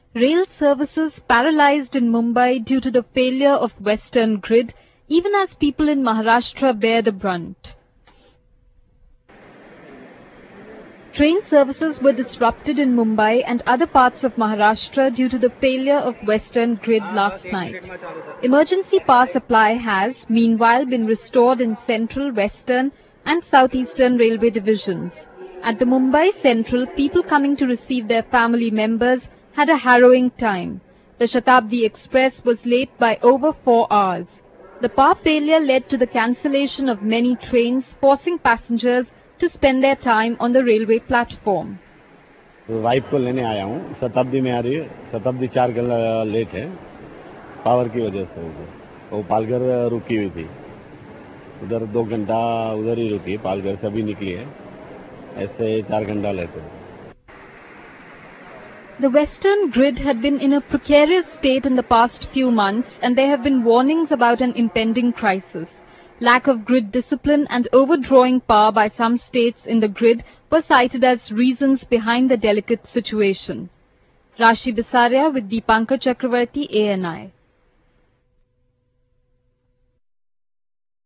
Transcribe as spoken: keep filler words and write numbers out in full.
Rail services paralyzed in Mumbai due to the failure of Western Grid, even as people in Maharashtra bear the brunt. Train services were disrupted in Mumbai and other parts of Maharashtra due to the failure of Western Grid last night. Emergency power supply has, meanwhile, been restored in Central, Western and Southeastern Railway divisions. At the Mumbai Central, people coming to receive their family members had a harrowing time. The Shatabdi Express was late by over four hours. The power failure led to the cancellation of many trains, forcing passengers to spend their time on the railway platform. Wife को लेने आया हूँ, शताब्दी में आ रही है, शताब्दी चार घंटा लेट है, पावर की वजह से वो पालघर रुकी हुई थी, उधर दो घंटा उधर ही रुकी, पालघर से अभी निकली है, ऐसे चार घंटा लेते हैं. The Western Grid had been in a precarious state in the past few months, and there have been warnings about an impending crisis. Lack of grid discipline and overdrawing power by some states in the grid were cited as reasons behind the delicate situation. Rashi Bisaria with Deepankar Chakravarti, A N I.